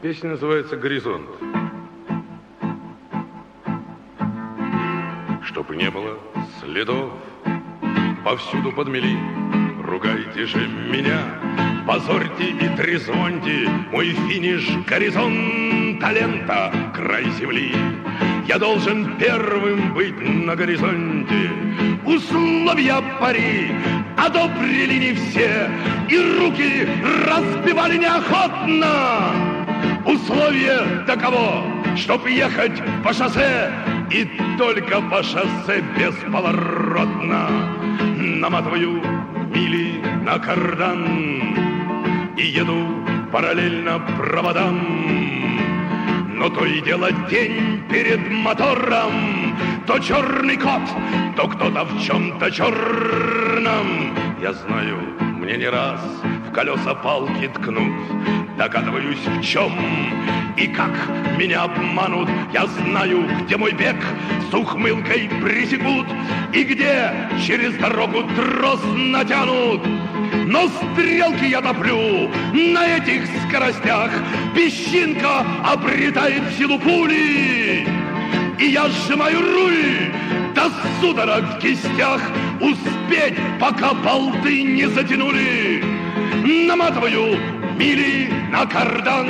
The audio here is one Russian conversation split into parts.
Песня называется «Горизонт». Чтоб не было следов, повсюду подмели, ругайте же меня, позорьте и трезвоньте мой финиш горизонта лента, край земли. Я должен первым быть на горизонте. Условия пари одобрили не все, и руки разбивали неохотно. Условие таково, чтоб ехать по шоссе, и только по шоссе бесповоротно. Наматываю мили на кардан и еду параллельно проводам. Но то и дело день перед мотором, то черный кот, то кто-то в чем-то черном. Я знаю, мне не раз в колеса палки ткнут, догадываюсь в чем и как меня обманут. Я знаю, где мой бег с ухмылкой пресекут и где через дорогу трос натянут. Но стрелки я топлю на этих скоростях, песчинка обретает силу пули, и я сжимаю руль до судорог в кистях, успеть, пока болты не затянули. Наматываю мили на кардан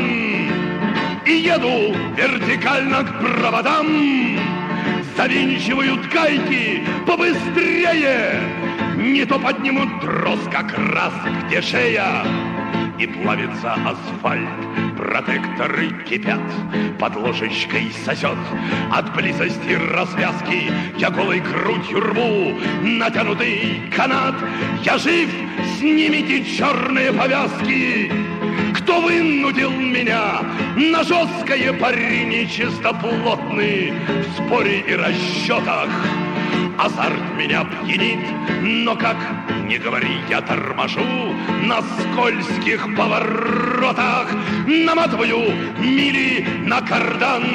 и еду вертикально к проводам. Завинчивают гайки побыстрее, не то поднимут трос как раз где шея. И плавится асфальт, протекторы кипят, под ложечкой сосет от близости развязки. Я голой грудью рву натянутый канат. Я жив, снимите черные повязки. Кто вынудил меня на жесткое пари нечистоплотный в споре и расчетах? Азарт меня пьянит, но как не говори, я торможу на скользких поворотах. Наматываю мили на кардан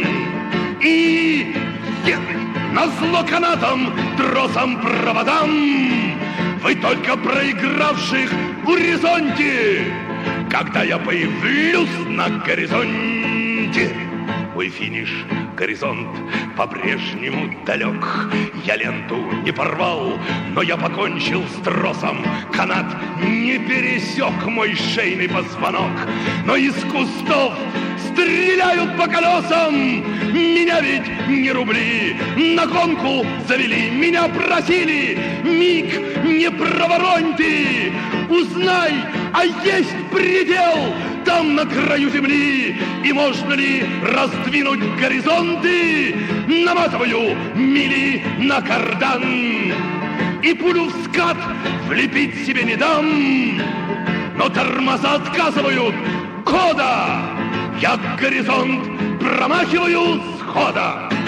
и назло канатом, тросом, проводам. Вы только проигравших в горизонте, когда я появлюсь на горизонте. Мой финиш, горизонт, по-прежнему далек. Я ленту не порвал, но я покончил с тросом. Канат не пересек мой шейный позвонок, но из кустов стреляют по колесам. Меня ведь не рубли на гонку завели, меня просили: миг, не проворонь ты, узнай, а есть предел там на краю земли, и можно ли раздвинуть горизонты? Наматываю мили на кардан и пулю в скат влепить себе не дам. Но тормоза отказывают хода, я горизонт промахиваю с хода.